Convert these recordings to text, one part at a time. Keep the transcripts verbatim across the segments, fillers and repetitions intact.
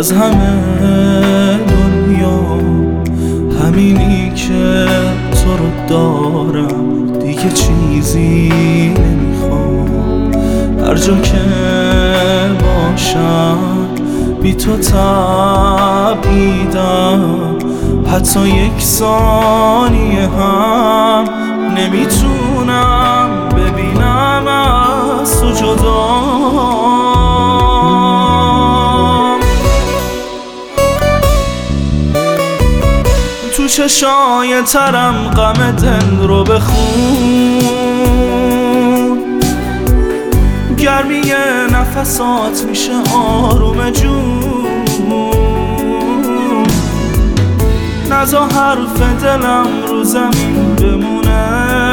از همه دنیا همینی که تو رو دارم، دیگه چیزی نمیخوام. هر جا که باشم بی تو تپیدم، حتی یک ثانیه هم نمیتونم ببینم از تو جدا. تو چشای ترم غم دل رو بخون، گرمی نفسات میشه آروم جون. نزا حرف دلم رو زمین بمونه،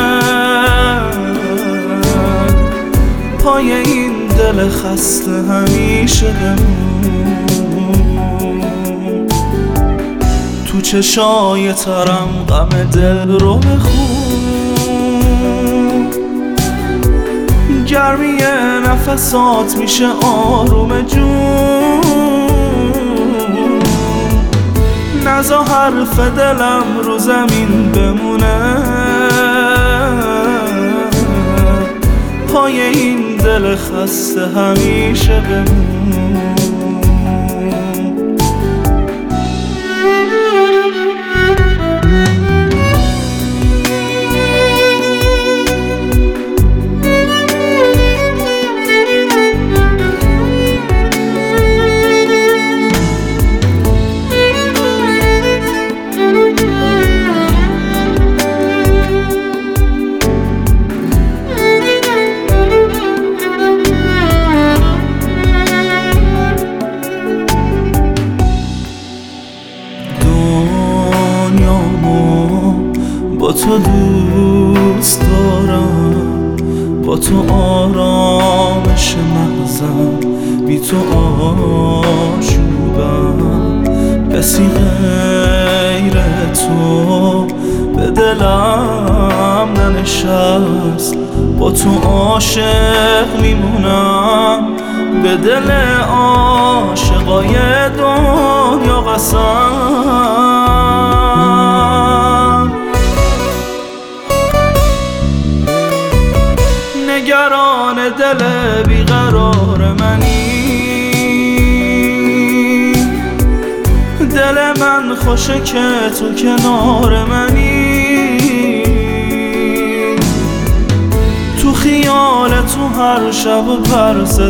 پای این دل خسته همیشه بمون. تو چشای ترم غم دل رو بخون، گرمی نفسات میشه آروم جون. نزا حرف دلم رو زمین بمونه، پای این دل خسته همیشه بمون. با تو دوست دارم، با تو آرامش مغزم، بی تو آشوبم. کسی غیر تو به دلم ننشست، با تو عاشق میمونم، به دل عاشقای دنیا قسم. نگران دل بیقرار منی، دل من خوشه که تو کنار منی. تو خیال تو هر شب پرسه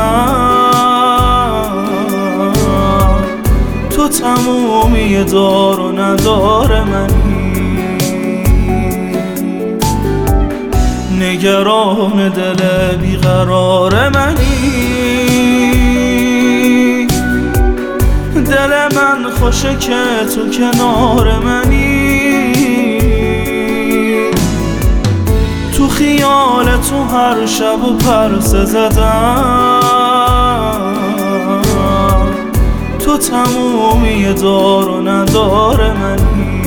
زدم، تو تمومی دار و ندار منی. نگران دل بیقرار منی، دل من خوشه که تو کنار منی. تو خیال تو هر شب پرسه زدم، تو تمومی دار و ندار منی.